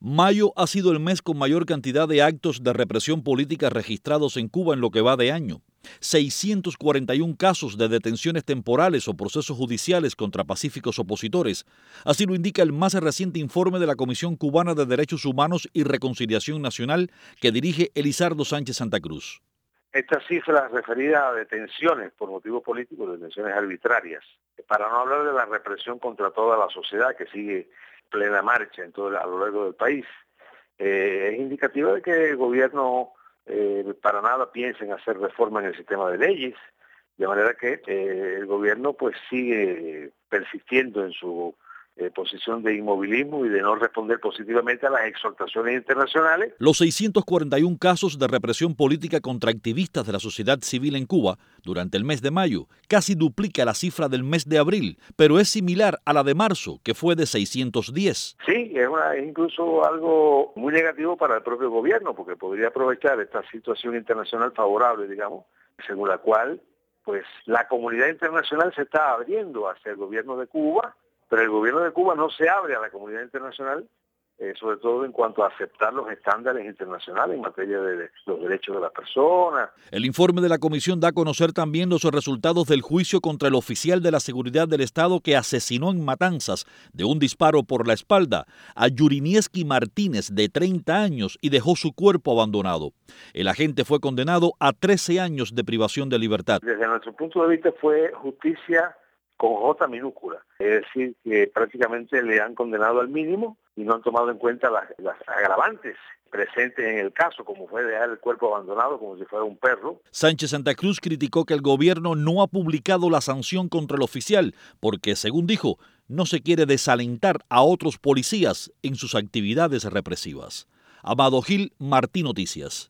Mayo ha sido el mes con mayor cantidad de actos de represión política registrados en Cuba en lo que va de año. 641 casos de detenciones temporales o procesos judiciales contra pacíficos opositores. Así lo indica el más reciente informe de la Comisión Cubana de Derechos Humanos y Reconciliación Nacional que dirige Elizardo Sánchez Santa Cruz. Estas cifras referidas a detenciones por motivos políticos, detenciones arbitrarias, para no hablar de la represión contra toda la sociedad que sigue plena marcha a lo largo del país, es indicativa de que el gobierno para nada piensa en hacer reforma en el sistema de leyes, de manera que el gobierno pues sigue persistiendo en su posición de inmovilismo y de no responder positivamente a las exhortaciones internacionales. Los 641 casos de represión política contra activistas de la sociedad civil en Cuba durante el mes de mayo casi duplica la cifra del mes de abril, pero es similar a la de marzo, que fue de 610. Sí, es incluso algo muy negativo para el propio gobierno, porque podría aprovechar esta situación internacional favorable, digamos, según la cual pues la comunidad internacional se está abriendo hacia el gobierno de Cuba, pero el gobierno de Cuba no se abre a la comunidad internacional, sobre todo en cuanto a aceptar los estándares internacionales en materia de los derechos de las personas. El informe de la comisión da a conocer también los resultados del juicio contra el oficial de la seguridad del Estado que asesinó en Matanzas de un disparo por la espalda a Yurinieski Martínez, de 30 años, y dejó su cuerpo abandonado. El agente fue condenado a 13 años de privación de libertad. Desde nuestro punto de vista fue justicia con J minúscula, es decir, que prácticamente le han condenado al mínimo y no han tomado en cuenta las agravantes presentes en el caso, como fue dejar el cuerpo abandonado como si fuera un perro. Sánchez Santa Cruz criticó que el gobierno no ha publicado la sanción contra el oficial porque, según dijo, no se quiere desalentar a otros policías en sus actividades represivas. Amado Gil, Martí Noticias.